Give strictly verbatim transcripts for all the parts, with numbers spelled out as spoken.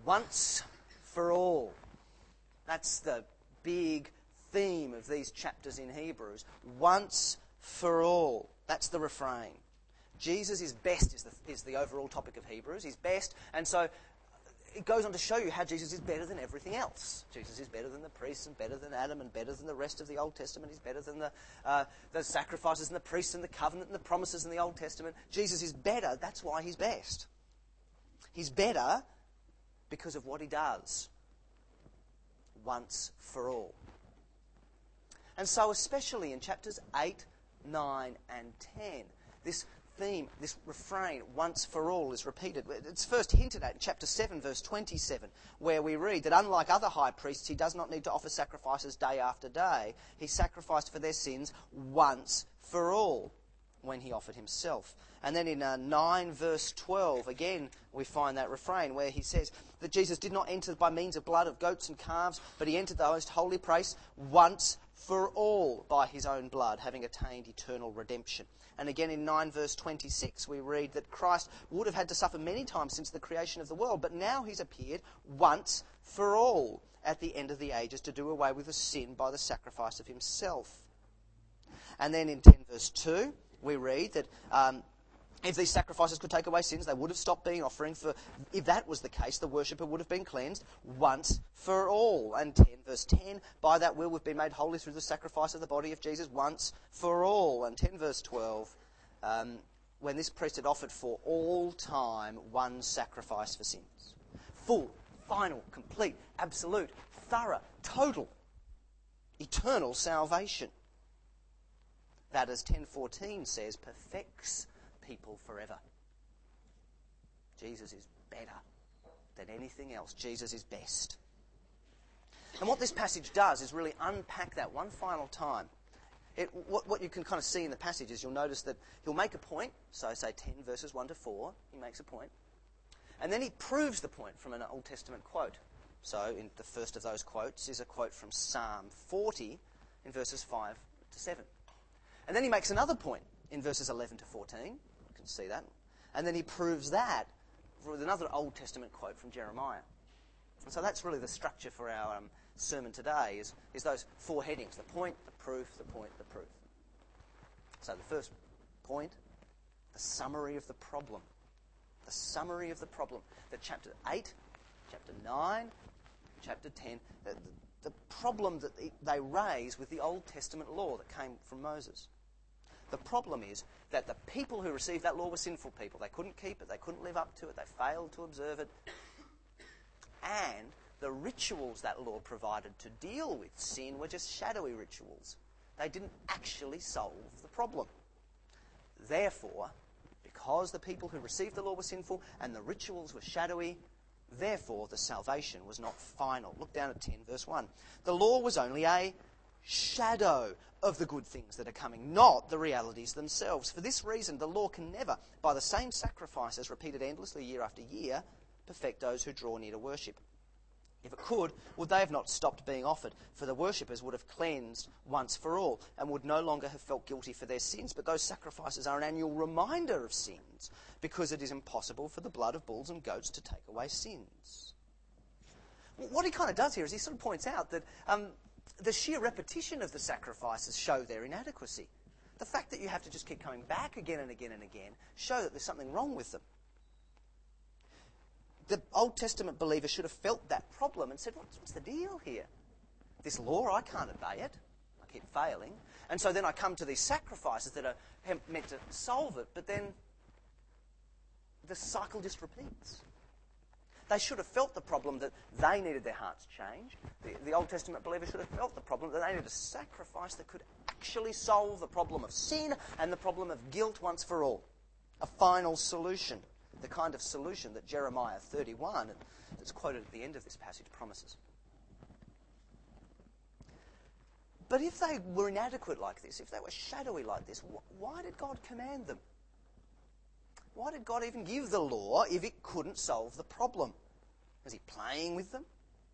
Once for all. That's the big theme of these chapters in Hebrews. Once for all. That's the refrain. Jesus is best is the, is the overall topic of Hebrews. He's best. And so it goes on to show you how Jesus is better than everything else. Jesus is better than the priests and better than Adam and better than the rest of the Old Testament. He's better than the, uh, the sacrifices and the priests and the covenant and the promises in the Old Testament. Jesus is better. That's why he's best. He's better because of what he does. Once for all. And so especially in chapters eight, nine and ten, this theme, this refrain, once for all, is repeated. It's first hinted at in chapter seven, verse twenty-seven, where we read that unlike other high priests, he does not need to offer sacrifices day after day. He sacrificed for their sins once for all when he offered himself. And then in uh, nine, verse twelve, again, we find that refrain where he says that Jesus did not enter by means of blood of goats and calves, but he entered the most holy place once for all by his own blood, having attained eternal redemption. And again in nine, verse twenty-six, we read that Christ would have had to suffer many times since the creation of the world, but now he's appeared once for all at the end of the ages to do away with the sin by the sacrifice of himself. And then in ten, verse two, we read that um, if these sacrifices could take away sins, they would have stopped being offering. For if that was the case, the worshipper would have been cleansed once for all. And ten, verse ten, by that will we've been made holy through the sacrifice of the body of Jesus once for all. And ten, verse twelve, um, when this priest had offered for all time one sacrifice for sins. Full, final, complete, absolute, thorough, total, eternal salvation. That, as ten fourteen says, perfects people forever. Jesus is better than anything else. Jesus is best. And what this passage does is really unpack that one final time. It, what, what you can kind of see in the passage is you'll notice that he'll make a point. So say ten verses one to four, he makes a point. And then he proves the point from an Old Testament quote. So in the first of those quotes is a quote from Psalm forty in verses five to seven. And then he makes another point in verses eleven to fourteen. You can see that. And then he proves that with another Old Testament quote from Jeremiah. And so that's really the structure for our um, sermon today, is, is those four headings: the point, the proof, the point, the proof. So the first point, the summary of the problem. The summary of the problem. That chapter eight, chapter nine, chapter ten, the, the problem that they raise with the Old Testament law that came from Moses. The problem is that the people who received that law were sinful people. They couldn't keep it, they couldn't live up to it, they failed to observe it. And the rituals that law provided to deal with sin were just shadowy rituals. They didn't actually solve the problem. Therefore, because the people who received the law were sinful and the rituals were shadowy, therefore the salvation was not final. Look down at ten, verse one. The law was only a shadow of the good things that are coming, not the realities themselves. For this reason, the law can never, by the same sacrifices repeated endlessly year after year, perfect those who draw near to worship. If it could, would they have not stopped being offered? For the worshippers would have cleansed once for all and would no longer have felt guilty for their sins. But those sacrifices are an annual reminder of sins, because it is impossible for the blood of bulls and goats to take away sins. What he kind of does here is he sort of points out that um, the sheer repetition of the sacrifices show their inadequacy. The fact that you have to just keep coming back again and again and again show that there's something wrong with them. The Old Testament believer should have felt that problem and said, what's, what's the deal here? This law, I can't obey it. I keep failing. And so then I come to these sacrifices that are meant to solve it, but then the cycle just repeats. They should have felt the problem that they needed their hearts changed. The, the Old Testament believer should have felt the problem that they needed a sacrifice that could actually solve the problem of sin and the problem of guilt once for all. A final solution. The kind of solution that Jeremiah thirty-one, that's quoted at the end of this passage, promises. But if they were inadequate like this, if they were shadowy like this, wh- why did God command them? Why did God even give the law if it couldn't solve the problem? Was he playing with them?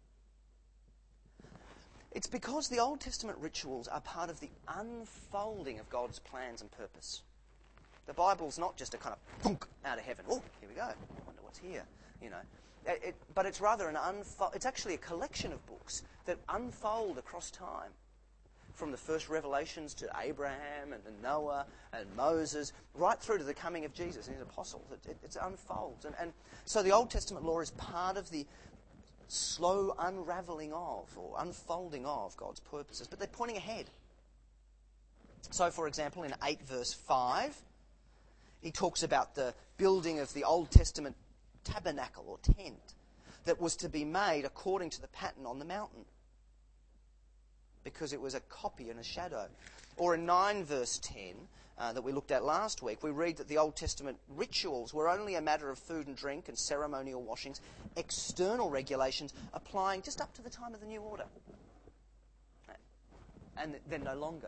It's because the Old Testament rituals are part of the unfolding of God's plans and purpose. The Bible's not just a kind of thunk out of heaven. Oh, here we go. I wonder what's here. You know, It, it, but it's rather an unfold. It's actually a collection of books that unfold across time, from the first revelations to Abraham and, and Noah and Moses, right through to the coming of Jesus and his apostles. It, it, it unfolds, and, and so the Old Testament law is part of the slow unravelling of or unfolding of God's purposes, but they're pointing ahead. So, for example, in eight verse five, he talks about the building of the Old Testament tabernacle or tent that was to be made according to the pattern on the mountain, because it was a copy and a shadow. Or in nine verse ten, uh, that we looked at last week, we read that the Old Testament rituals were only a matter of food and drink and ceremonial washings, external regulations applying just up to the time of the new order. And then no longer.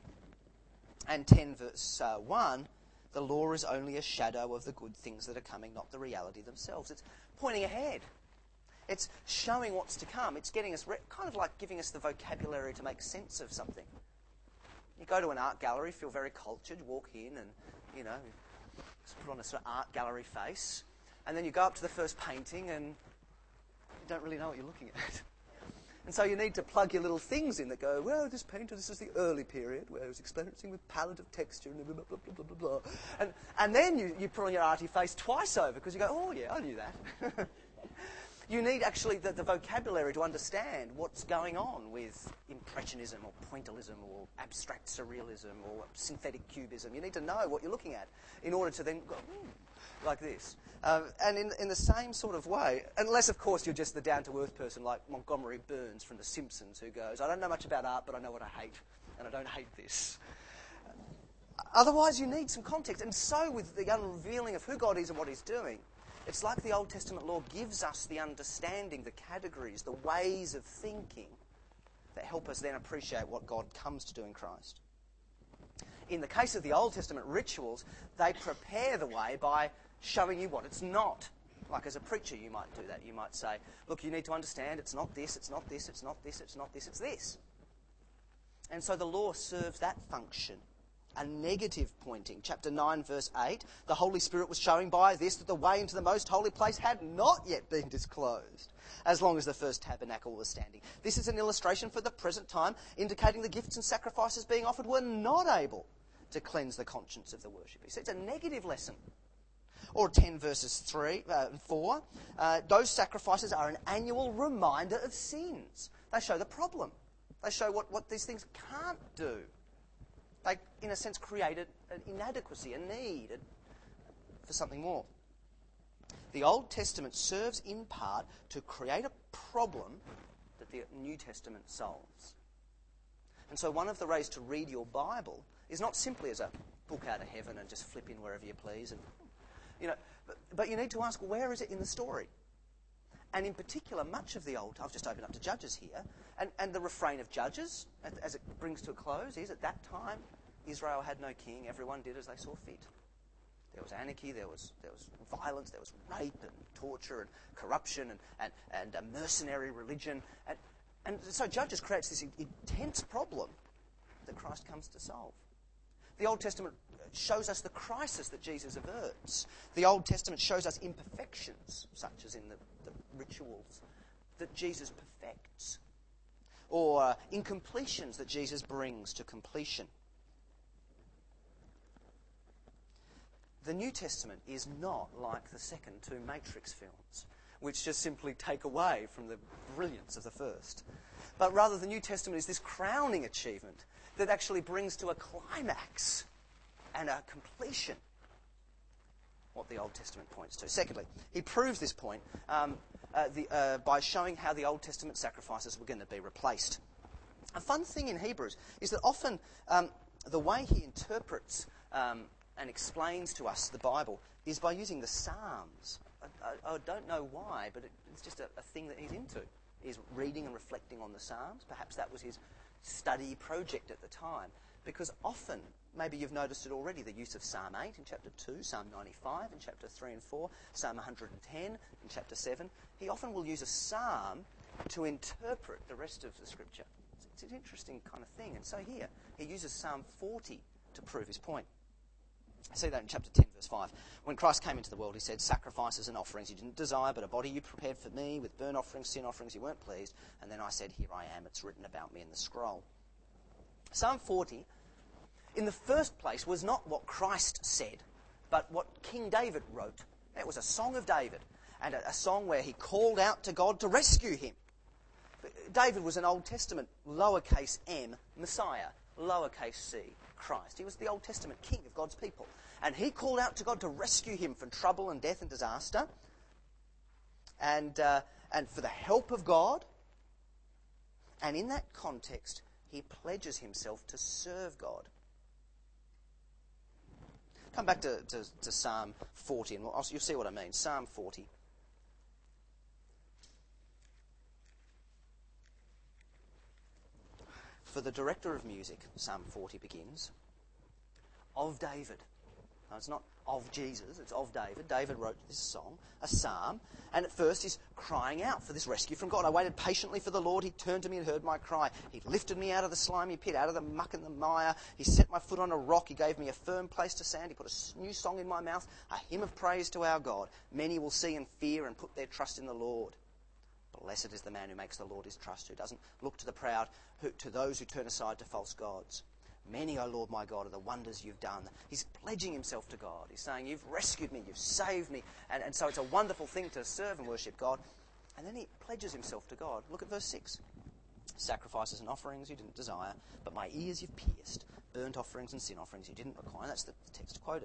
And ten verse uh, one, the law is only a shadow of the good things that are coming, not the reality themselves. It's pointing ahead. It's showing what's to come. It's getting us, re- kind of like giving us the vocabulary to make sense of something. You go to an art gallery, feel very cultured, walk in and, you know, just put on a sort of art gallery face. And then you go up to the first painting and you don't really know what you're looking at. And so you need to plug your little things in that go, well, this painter, this is the early period where he was experimenting with palette of texture and blah, blah, blah, blah, blah, blah. And, and then you, you put on your arty face twice over because you go, oh, yeah, I knew that. You need actually the, the vocabulary to understand what's going on with Impressionism or Pointillism or abstract surrealism or synthetic cubism. You need to know what you're looking at in order to then go, hmm, like this. Um, and in, in the same sort of way, unless, of course, you're just the down-to-earth person like Montgomery Burns from The Simpsons who goes, I don't know much about art, but I know what I hate, and I don't hate this. Otherwise, you need some context. And so with the unrevealing of who God is and what he's doing, it's like the Old Testament law gives us the understanding, the categories, the ways of thinking that help us then appreciate what God comes to do in Christ. In the case of the Old Testament rituals, they prepare the way by showing you what it's not. Like as a preacher, you might do that. You might say, look, you need to understand it's not this, it's not this, it's not this, it's not this, it's this. And so the law serves that function. A negative pointing. Chapter nine, verse eight, the Holy Spirit was showing by this that the way into the most holy place had not yet been disclosed, as long as the first tabernacle was standing. This is an illustration for the present time, indicating the gifts and sacrifices being offered were not able to cleanse the conscience of the worshipper. So it's a negative lesson. Or ten verses three, uh, four, uh, those sacrifices are an annual reminder of sins. They show the problem. They show what, what these things can't do. They, in a sense, created an inadequacy, a need for something more. The Old Testament serves in part to create a problem that the New Testament solves. And so one of the ways to read your Bible is not simply as a book out of heaven and just flip in wherever you please. And, you know, but, but you need to ask, where is it in the story? And in particular, much of the Old, I've just opened up to Judges here, and, and the refrain of Judges, as it brings to a close, is at that time, Israel had no king, everyone did as they saw fit. There was anarchy, there was there was violence, there was rape and torture and corruption and, and, and a mercenary religion. And, and so Judges creates this intense problem that Christ comes to solve. The Old Testament shows us the crisis that Jesus averts. The Old Testament shows us imperfections, such as in the, the rituals, that Jesus perfects. Or uh, incompletions that Jesus brings to completion. The New Testament is not like the second two Matrix films, which just simply take away from the brilliance of the first. But rather, the New Testament is this crowning achievement that actually brings to a climax and a completion what the Old Testament points to. Secondly, he proves this point um, uh, the, uh, by showing how the Old Testament sacrifices were going to be replaced. A fun thing in Hebrews is that often um, the way he interprets um, and explains to us the Bible is by using the Psalms. I, I, I don't know why, but it, it's just a, a thing that he's into, is reading and reflecting on the Psalms. Perhaps that was his study project at the time. Because often, maybe you've noticed it already, the use of Psalm eight in chapter two, Psalm ninety-five in chapter three and four, Psalm one hundred ten in chapter seven. He often will use a psalm to interpret the rest of the Scripture. It's an interesting kind of thing. And so here, he uses Psalm forty to prove his point. See that in chapter ten, verse five. When Christ came into the world, he said, sacrifices and offerings you didn't desire, but a body you prepared for me, with burnt offerings, sin offerings you weren't pleased. And then I said, here I am, it's written about me in the scroll. Psalm forty, in the first place, was not what Christ said, but what King David wrote. It was a song of David, and a, a song where he called out to God to rescue him. David was an Old Testament lowercase m Messiah, lowercase c Christ. He was the Old Testament king of God's people. And he called out to God to rescue him from trouble and death and disaster, and, uh, and for the help of God. And in that context, he pledges himself to serve God. Come back to, to, to Psalm forty, and you'll see what I mean. Psalm forty. For the director of music, Psalm forty begins, of David. Now, it's not of Jesus, it's of David. David wrote this song, a psalm, and at first he's crying out for this rescue from God. I waited patiently for the Lord. He turned to me and heard my cry. He lifted me out of the slimy pit, out of the muck and the mire. He set my foot on a rock. He gave me a firm place to stand. He put a new song in my mouth, a hymn of praise to our God. Many will see and fear and put their trust in the Lord. Blessed is the man who makes the Lord his trust, who doesn't look to the proud, who, to those who turn aside to false gods. Many, O Lord my God, are the wonders you've done. He's pledging himself to God. He's saying, you've rescued me, you've saved me. And, and so it's a wonderful thing to serve and worship God. And then he pledges himself to God. Look at verse six. Sacrifices and offerings you didn't desire, but my ears you've pierced. Burnt offerings and sin offerings you didn't require. That's the text quoted.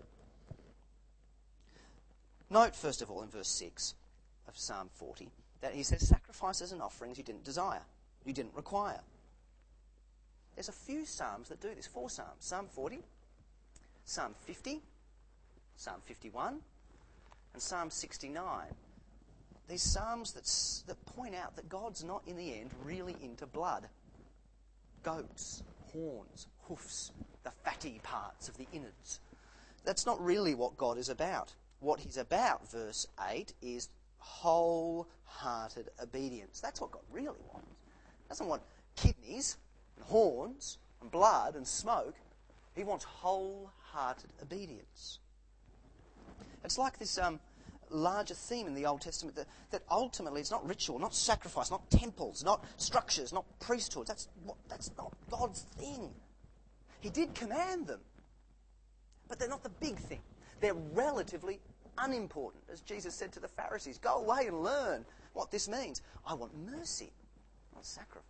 Note, first of all, in verse six of Psalm forty, that he says, sacrifices and offerings you didn't desire, you didn't require. There's a few psalms that do this. Four psalms. Psalm forty, Psalm fifty, Psalm fifty-one, and Psalm sixty-nine. These psalms that, that point out that God's not, in the end, really into blood. Goats, horns, hoofs, the fatty parts of the innards. That's not really what God is about. What he's about, verse eight, is wholehearted obedience. That's what God really wants. He doesn't want kidneys and horns and blood and smoke. He wants wholehearted obedience. It's like this um, larger theme in the Old Testament that, that ultimately it's not ritual, not sacrifice, not temples, not structures, not priesthoods. That's, what, that's not God's thing. He did command them, but they're not the big thing. They're relatively unimportant. As Jesus said to the Pharisees, go away and learn what this means. I want mercy, not sacrifice.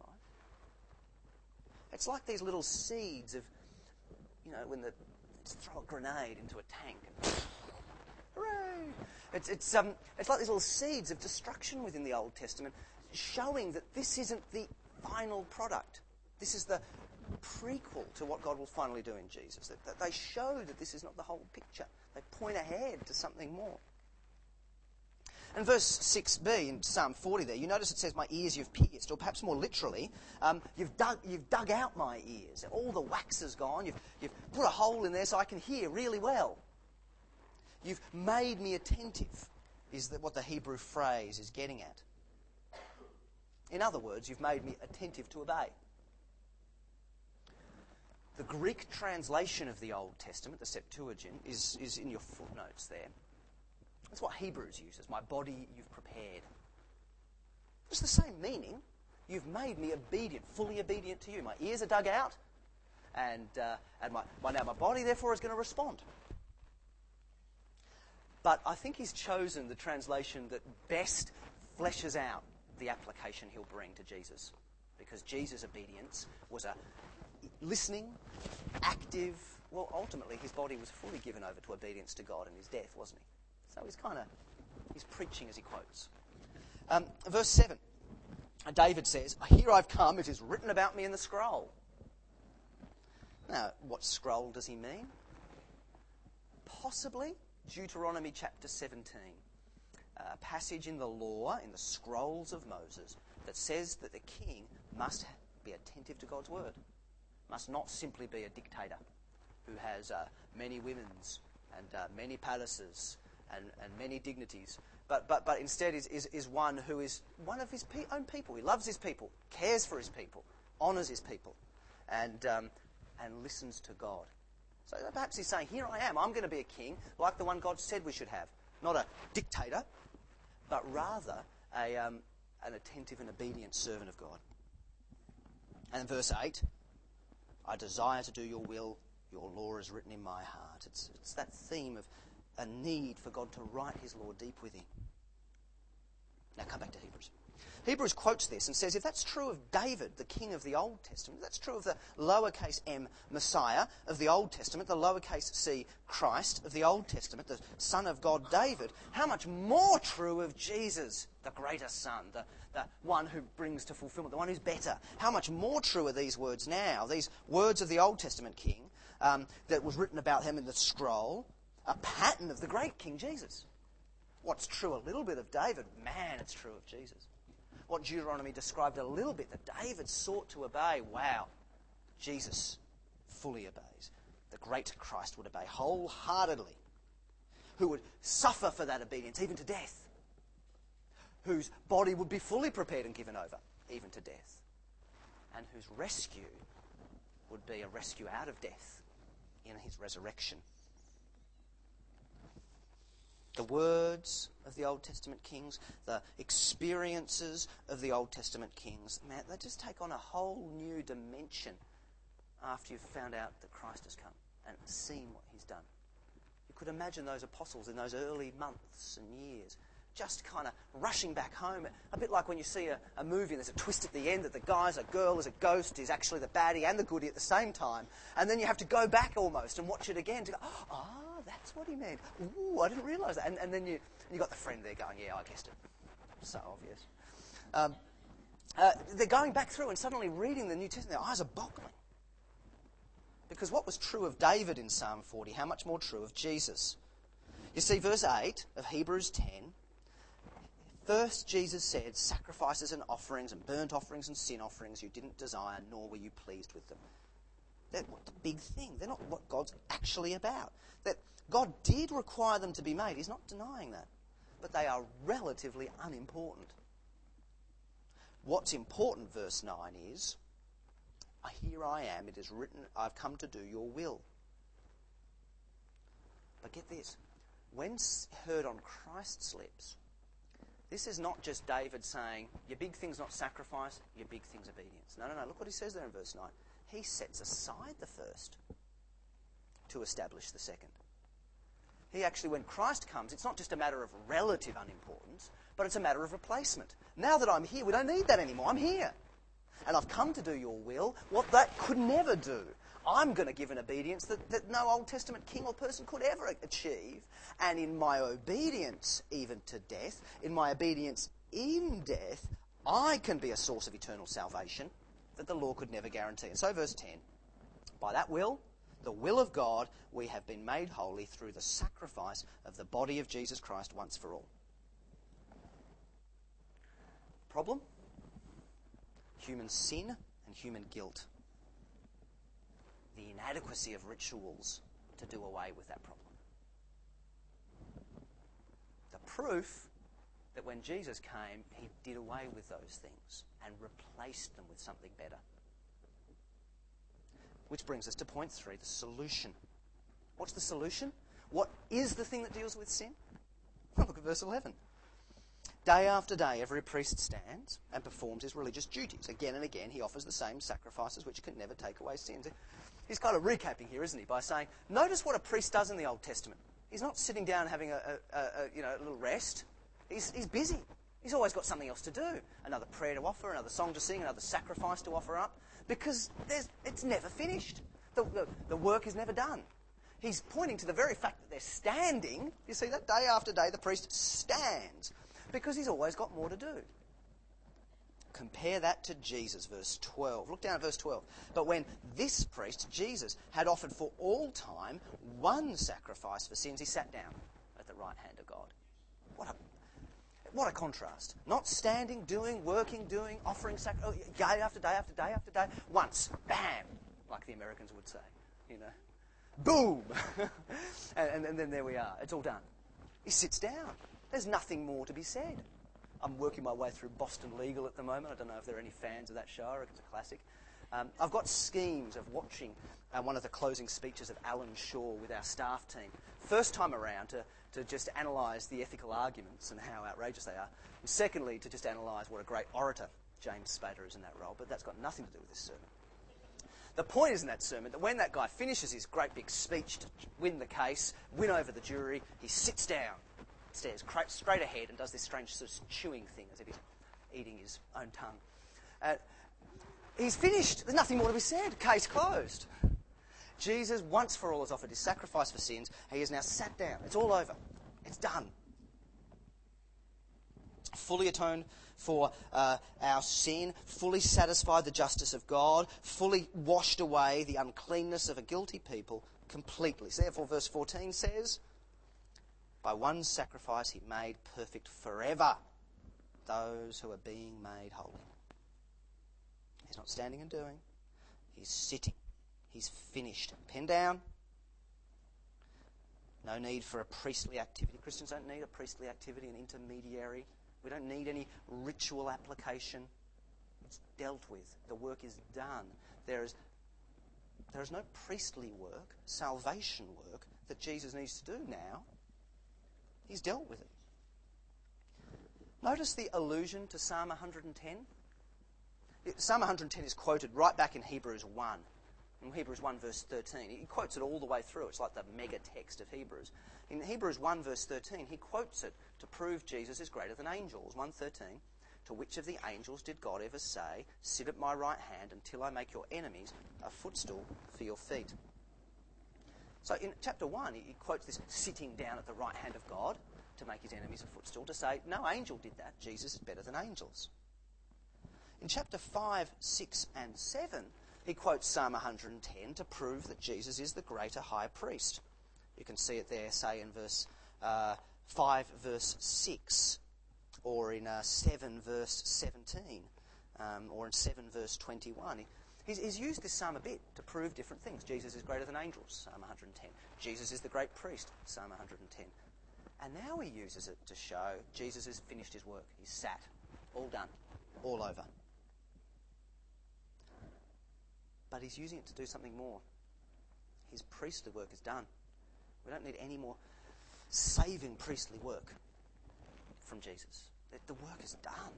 It's like these little seeds of, you know, when the throw a grenade into a tank and hooray! It's it's um it's like these little seeds of destruction within the Old Testament, showing that this isn't the final product. This is the prequel to what God will finally do in Jesus. That, that they show that this is not the whole picture. They point ahead to something more. In verse six b in Psalm forty there, you notice it says, my ears you've pierced, or perhaps more literally, um, you've dug you've dug out my ears. All the wax is gone. You've, you've put a hole in there so I can hear really well. You've made me attentive, is that what the Hebrew phrase is getting at. In other words, you've made me attentive to obey. The Greek translation of the Old Testament, the Septuagint, is, is in your footnotes there. That's what Hebrews uses. My body you've prepared. It's the same meaning. You've made me obedient, fully obedient to you. My ears are dug out, and uh, and my, my now my body therefore is going to respond. But I think he's chosen the translation that best fleshes out the application he'll bring to Jesus, because Jesus' obedience was a listening, active. Well, ultimately, his body was fully given over to obedience to God in his death, wasn't he? So he's kind of, he's preaching as he quotes. Um, verse seven, David says, here I've come, it is written about me in the scroll. Now, what scroll does he mean? Possibly Deuteronomy chapter seventeen, a passage in the law, in the scrolls of Moses, that says that the king must be attentive to God's word, must not simply be a dictator who has uh, many women's and uh, many palaces and, and many dignities, but but but instead is, is, is one who is one of his pe- own people. He loves his people, cares for his people, honours his people, and um, and listens to God. So perhaps he's saying, here I am, I'm going to be a king like the one God said we should have. Not a dictator, but rather a, um, an attentive and obedient servant of God. And in verse eight, I desire to do your will, your law is written in my heart. It's, it's that theme of a need for God to write his law deep within. Now come back to Hebrews. Hebrews quotes this and says, if that's true of David, the king of the Old Testament, if that's true of the lowercase m Messiah of the Old Testament, the lowercase c Christ of the Old Testament, the Son of God David, how much more true of Jesus, the greater Son, the, the one who brings to fulfillment, the one who's better. How much more true are these words now, these words of the Old Testament king um, that was written about him in the scroll, a pattern of the great King Jesus. What's true a little bit of David, man, it's true of Jesus. What Deuteronomy described a little bit that David sought to obey, wow, Jesus fully obeys. The great Christ would obey wholeheartedly, who would suffer for that obedience, even to death, whose body would be fully prepared and given over, even to death, and whose rescue would be a rescue out of death in his resurrection. The words of the Old Testament kings, the experiences of the Old Testament kings, man, they just take on a whole new dimension after you've found out that Christ has come and seen what he's done. You could imagine those apostles in those early months and years just kind of rushing back home, a bit like when you see a, a movie and there's a twist at the end that the guy's a girl, is a ghost, is actually the baddie and the goodie at the same time, and then you have to go back almost and watch it again to go, ah, oh, that's what he meant. Ooh, I didn't realise that. And, and then you you got the friend there going, yeah, I guessed it. So obvious. Um, uh, they're going back through and suddenly reading the New Testament, their eyes are boggling. Because what was true of David in Psalm forty, how much more true of Jesus? You see, verse eight of Hebrews ten, first Jesus said, sacrifices and offerings and burnt offerings and sin offerings you didn't desire, nor were you pleased with them. They're the big thing. They're not what God's actually about. That God did require them to be made. He's not denying that. But they are relatively unimportant. What's important, verse nine, is, here I am, it is written, I've come to do your will. But get this, when heard on Christ's lips, this is not just David saying, your big thing's not sacrifice, your big thing's obedience. No, no, no, look what he says there in verse nine. He sets aside the first to establish the second. He actually, when Christ comes, it's not just a matter of relative unimportance, but it's a matter of replacement. Now that I'm here, we don't need that anymore. I'm here. And I've come to do your will, what that could never do. I'm going to give an obedience that, that no Old Testament king or person could ever achieve. And in my obedience, even to death, in my obedience in death, I can be a source of eternal salvation that the law could never guarantee. And so verse ten, by that will, the will of God, we have been made holy through the sacrifice of the body of Jesus Christ once for all. Problem? Human sin and human guilt. The inadequacy of rituals to do away with that problem. The proof that when Jesus came, he did away with those things and replaced them with something better. Which brings us to point three, the solution. What's the solution? What is the thing that deals with sin? Well, look at verse eleven. Day after day, every priest stands and performs his religious duties. Again and again, he offers the same sacrifices which can never take away sins. He's kind of recapping here, isn't he, by saying, notice what a priest does in the Old Testament. He's not sitting down having a, a, a, a you know a little rest. He's, he's busy. He's always got something else to do. Another prayer to offer, another song to sing, another sacrifice to offer up. Because there's, it's never finished. The, the, the work is never done. He's pointing to the very fact that they're standing. You see that? Day after day, the priest stands. Because he's always got more to do. Compare that to Jesus, verse twelve. Look down at verse twelve. But when this priest, Jesus, had offered for all time one sacrifice for sins, he sat down at the right hand of God. What a what a contrast. Not standing, doing, working, doing, offering sacrifice, day after day after day after day. Once, bam, like the Americans would say, you know. Boom! and, and, and then there we are. It's all done. He sits down. There's nothing more to be said. I'm working my way through Boston Legal at the moment. I don't know if there are any fans of that show. It's a classic. Um, I've got schemes of watching uh, one of the closing speeches of Alan Shaw with our staff team. First time around to, to just analyse the ethical arguments and how outrageous they are. And secondly, to just analyse what a great orator James Spader is in that role. But that's got nothing to do with this sermon. The point is in that sermon that when that guy finishes his great big speech to win the case, win over the jury, he sits down, stares straight ahead and does this strange sort of chewing thing as if he's eating his own tongue. Uh, he's finished. There's nothing more to be said. Case closed. Jesus, once for all, has offered his sacrifice for sins. He has now sat down. It's all over. It's done. Fully atoned for uh, our sin, fully satisfied the justice of God, fully washed away the uncleanness of a guilty people completely. So therefore, verse fourteen says, by one sacrifice he made perfect forever those who are being made holy. He's not standing and doing. He's sitting. He's finished. Pen down. No need for a priestly activity. Christians don't need a priestly activity, an intermediary. We don't need any ritual application. It's dealt with. The work is done. There is, there is no priestly work, salvation work, that Jesus needs to do now. He's dealt with it. Notice the allusion to Psalm one hundred ten. Psalm one hundred ten is quoted right back in Hebrews one. In Hebrews one verse thirteen. He quotes it all the way through. It's like the mega text of Hebrews. In Hebrews one verse thirteen, he quotes it to prove Jesus is greater than angels. one thirteen, to which of the angels did God ever say, sit at my right hand until I make your enemies a footstool for your feet? So in chapter one, he quotes this sitting down at the right hand of God to make his enemies a footstool, to say, no angel did that. Jesus is better than angels. In chapter five, six and seven, he quotes Psalm one hundred ten to prove that Jesus is the greater high priest. You can see it there, say, in verse uh, five, verse six, or in uh, seven, verse seventeen, um, or in seven, verse twenty-one. He, he's, he's used this psalm a bit to prove different things. Jesus is greater than angels, Psalm one hundred ten. Jesus is the great priest, Psalm one hundred ten. And now he uses it to show Jesus has finished his work. He's sat, all done, all over. But he's using it to do something more. His priestly work is done. We don't need any more saving priestly work from Jesus. The work is done.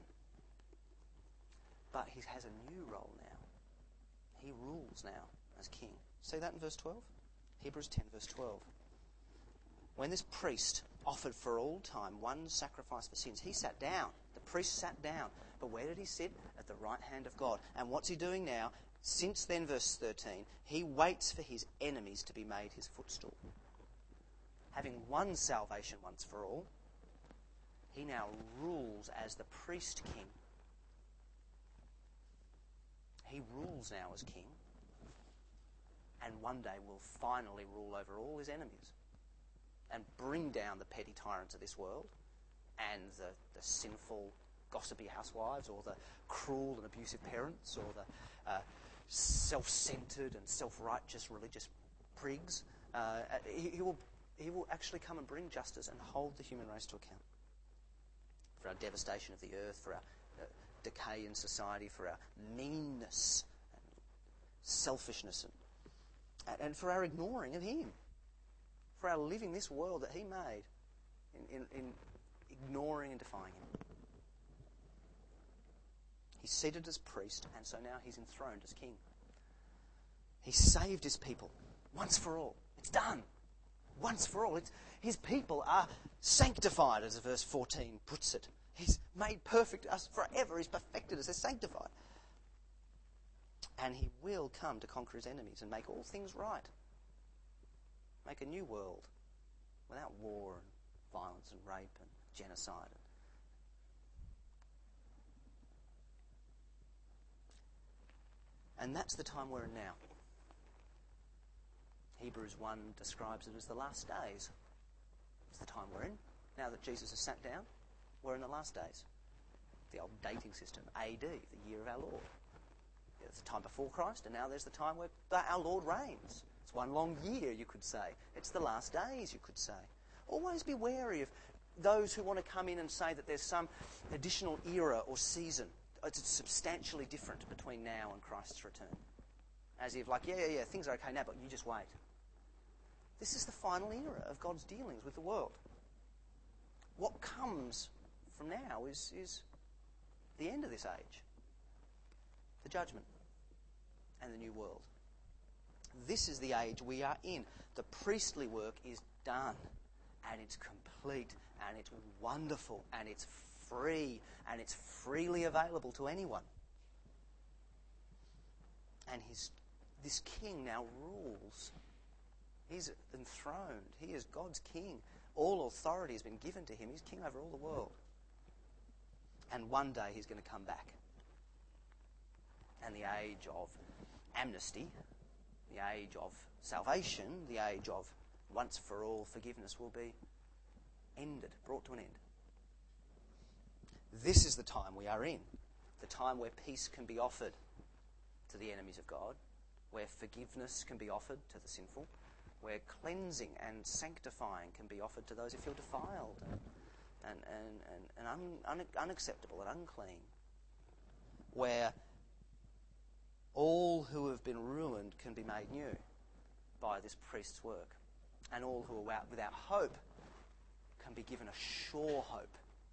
But he has a new role now. He rules now as king. See that in verse twelve? Hebrews ten, verse twelve. When this priest offered for all time one sacrifice for sins, he sat down. The priest sat down. But where did he sit? At the right hand of God. And what's he doing now? Since then, verse thirteen, he waits for his enemies to be made his footstool. Having won salvation once for all, he now rules as the priest king. He rules now as king, and one day will finally rule over all his enemies and bring down the petty tyrants of this world and the, the sinful, gossipy housewives, or the cruel and abusive parents, or the uh, self-centred and self-righteous religious prigs. Uh, he, he will he will actually come and bring justice and hold the human race to account for our devastation of the earth, for our uh, decay in society, for our meanness and selfishness, and, and for our ignoring of him, for our living this world that he made in, in, in ignoring and defying him. He's seated as priest, and so now he's enthroned as king. He saved his people once for all. It's done. Once for all. It's, his people are sanctified, as verse fourteen puts it. He's made perfect us forever. He's perfected us. They're sanctified. And he will come to conquer his enemies and make all things right. Make a new world without war and violence and rape and genocide. And that's the time we're in now. Hebrews one describes it as the last days. It's the time we're in. Now that Jesus has sat down, we're in the last days. The old dating system, A D, the year of our Lord. It's the time before Christ, and now there's the time where our Lord reigns. It's one long year, you could say. It's the last days, you could say. Always be wary of those who want to come in and say that there's some additional era or season it's substantially different between now and Christ's return. As if like, yeah, yeah, yeah, things are okay now, but you just wait. This is the final era of God's dealings with the world. What comes from now is, is the end of this age. The judgment and the new world. This is the age we are in. The priestly work is done, and it's complete, and it's wonderful, and it's free, and it's freely available to anyone. And his, this king now rules. He's enthroned. He is God's king. All authority has been given to him. He's king over all the world. And one day he's going to come back. And the age of amnesty, the age of salvation, the age of once for all forgiveness will be ended, brought to an end. This is the time we are in. The time where peace can be offered to the enemies of God, where forgiveness can be offered to the sinful, where cleansing and sanctifying can be offered to those who feel defiled and, and, and, and, and un, un, unacceptable and unclean, where all who have been ruined can be made new by this priest's work, and all who are without hope can be given a sure hope.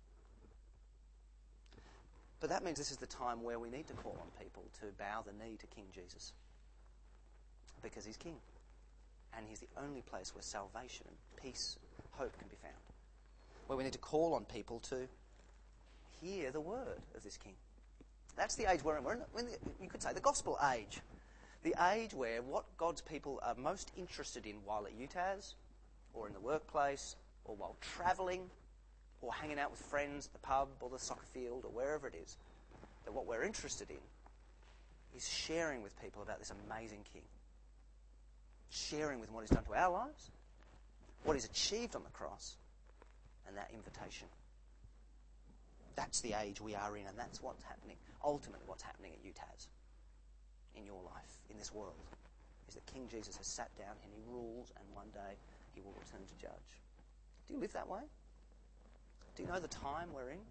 But that means this is the time where we need to call on people to bow the knee to King Jesus, because he's king, and he's the only place where salvation and peace and hope can be found, where we need to call on people to hear the word of this king. That's the age we're in. We're in, we're in the, you could say, the gospel age. The age where what God's people are most interested in while at U T A S, or in the workplace, or while travelling, or hanging out with friends at the pub, or the soccer field, or wherever it is, that what we're interested in is sharing with people about this amazing king. Sharing with them what he's done to our lives, what he's achieved on the cross, and that invitation. That's the age we are in, and that's what's happening. Ultimately, what's happening at U T A S, in your life, in this world, is that King Jesus has sat down and he rules, and one day he will return to judge. Do you live that way? Do you know the time we're in?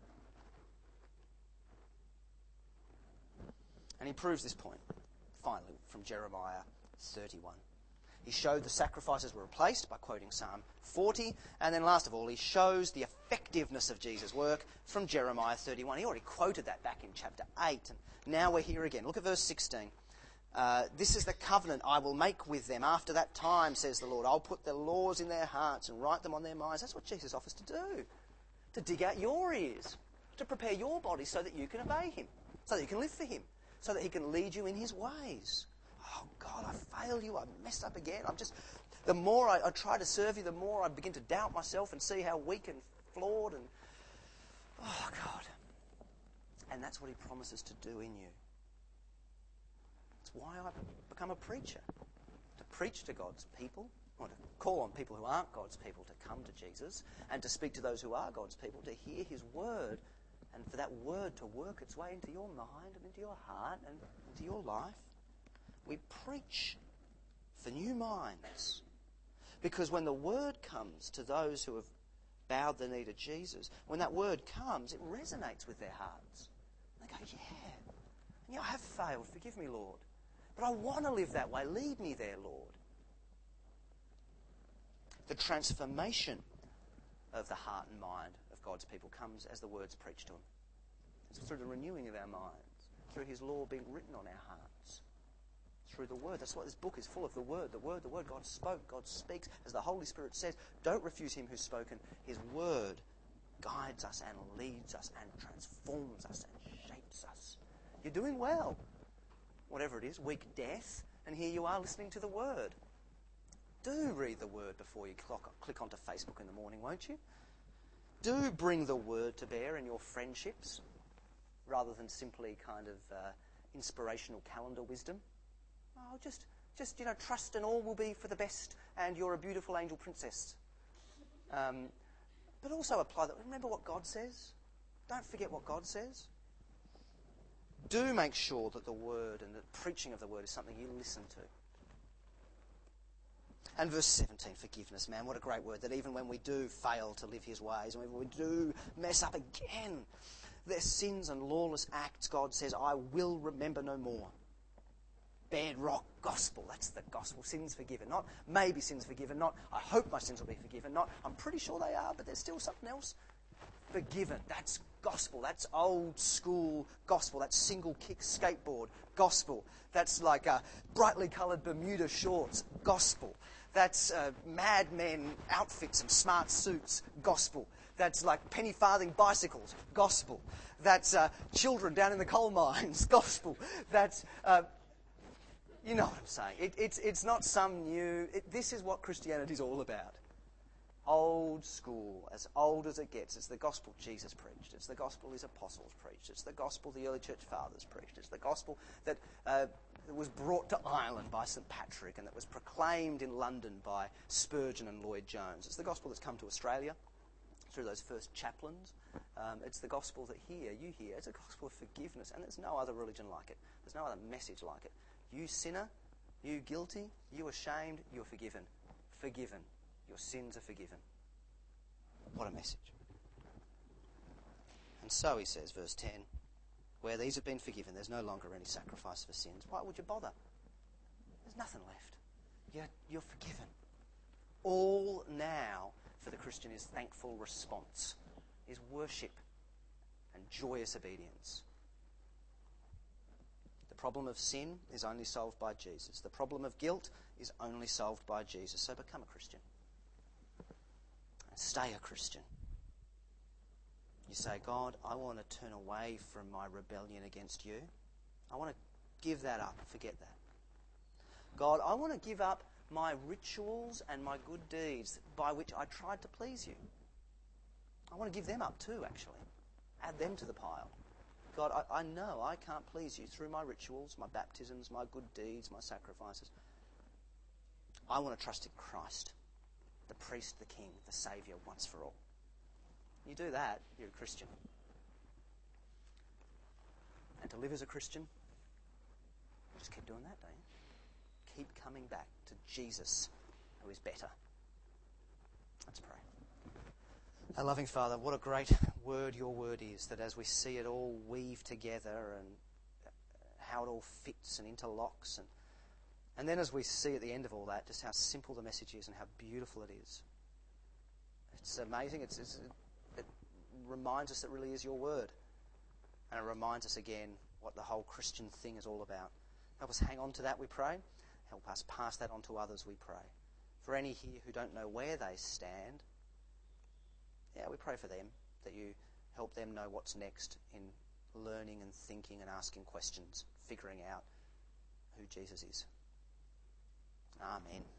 And he proves this point, finally, from Jeremiah thirty-one. He showed the sacrifices were replaced by quoting Psalm forty. And then last of all, he shows the effectiveness of Jesus' work from Jeremiah thirty-one. He already quoted that back in chapter eight. And now we're here again. Look at verse sixteen. Uh, this is the covenant I will make with them. After that time, says the Lord, I'll put the laws in their hearts and write them on their minds. That's what Jesus offers to do. To dig out your ears. To prepare your body so that you can obey him. So that you can live for him. So that he can lead you in his ways. Oh, God, I fail you. I messed up again. I'm just... The more I, I try to serve you, the more I begin to doubt myself and see how weak and flawed and... Oh, God. And that's what he promises to do in you. It's why I become a preacher. To preach to God's people, or to call on people who aren't God's people to come to Jesus, and to speak to those who are God's people, to hear his word, and for that word to work its way into your mind and into your heart and into your life. We preach for new minds. Because when the word comes to those who have bowed the knee to Jesus, when that word comes, it resonates with their hearts. They go, yeah, yeah, I have failed. Forgive me, Lord. But I want to live that way. Lead me there, Lord. The transformation of the heart and mind of God's people comes as the word's preached to them. It's through the renewing of our minds, through his law being written on our hearts. Through the word. That's what this book is full of, the word, the word, the word. God spoke, God speaks. As the Holy Spirit says, don't refuse him who's spoken. His word guides us and leads us and transforms us and shapes us. You're doing well. Whatever it is, weak death, and here you are listening to the word. Do read the word before you click onto Facebook in the morning, won't you? Do bring the word to bear in your friendships, rather than simply kind of uh, inspirational calendar wisdom. Oh, just, just you know, trust and all will be for the best, and you're a beautiful angel princess. Um, but also apply that. Remember what God says. Don't forget what God says. Do make sure that the word and the preaching of the word is something you listen to. And verse seventeen, forgiveness, man, what a great word. That even when we do fail to live his ways, and when we do mess up again, their sins and lawless acts, God says, I will remember no more. Bedrock gospel. That's the gospel. Sins forgiven. Not maybe sins forgiven. Not I hope my sins will be forgiven. Not I'm pretty sure they are, but there's still something else. Forgiven. That's gospel. That's old school gospel. That's single kick skateboard gospel. That's like uh, brightly coloured Bermuda shorts gospel. That's uh, madmen outfits and smart suits gospel. That's like penny farthing bicycles gospel. That's uh, children down in the coal mines gospel. That's uh, you know what I'm saying. It, it's it's not some new. It, this is what Christianity's all about. Old school, as old as it gets. It's the gospel Jesus preached. It's the gospel his apostles preached. It's the gospel the early church fathers preached. It's the gospel that, uh, that was brought to Ireland by Saint Patrick and that was proclaimed in London by Spurgeon and Lloyd Jones. It's the gospel that's come to Australia through those first chaplains. Um, it's the gospel that here, you hear. It's a gospel of forgiveness, and there's no other religion like it. There's no other message like it. You sinner, you guilty, you ashamed, you're forgiven. Forgiven. Your sins are forgiven. What a message. And so, he says, verse ten, where these have been forgiven, there's no longer any sacrifice for sins. Why would you bother? There's nothing left. You're, you're forgiven. All now for the Christian is thankful response, is worship and joyous obedience. The problem of sin is only solved by Jesus. The problem of guilt is only solved by Jesus. So become a Christian. Stay a Christian. You say, God, I want to turn away from my rebellion against you. I want to give that up. Forget that. God, I want to give up my rituals and my good deeds by which I tried to please you. I want to give them up too, actually. Add them to the pile. God, I, I know I can't please you through my rituals, my baptisms, my good deeds, my sacrifices. I want to trust in Christ, the priest, the king, the saviour, once for all. You do that, you're a Christian. And to live as a Christian, just keep doing that, don't you? Keep coming back to Jesus, who is better. Let's pray. Our loving Father, what a great word your word is, that as we see it all weave together and how it all fits and interlocks, and and then as we see at the end of all that, just how simple the message is and how beautiful it is. It's amazing. It's, it's, it reminds us that it really is your word. And it reminds us again what the whole Christian thing is all about. Help us hang on to that, we pray. Help us pass that on to others, we pray. For any here who don't know where they stand, yeah, we pray for them, that you help them know what's next in learning and thinking and asking questions, figuring out who Jesus is. Amen.